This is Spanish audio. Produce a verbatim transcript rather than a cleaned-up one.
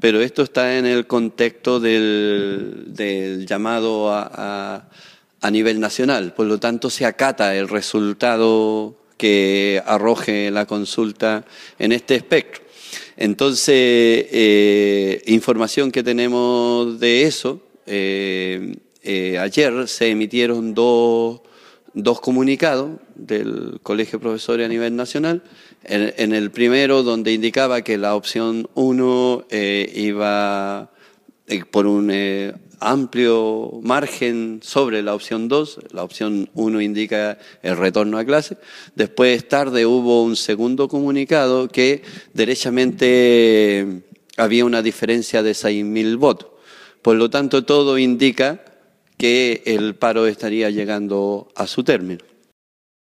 pero esto está en el contexto del, del llamado a, a, a nivel nacional. Por lo tanto, se acata el resultado que arroje la consulta en este espectro. Entonces, eh, información que tenemos de eso, eh, eh, ayer se emitieron dos, dos comunicados del Colegio de Profesores a nivel nacional. En, en el primero, donde indicaba que la opción uno eh, iba eh, por un eh, amplio margen sobre la opción dos, la opción uno indica el retorno a clase. Después, tarde, hubo un segundo comunicado que derechamente había una diferencia de seis mil votos. Por lo tanto, todo indica que el paro estaría llegando a su término.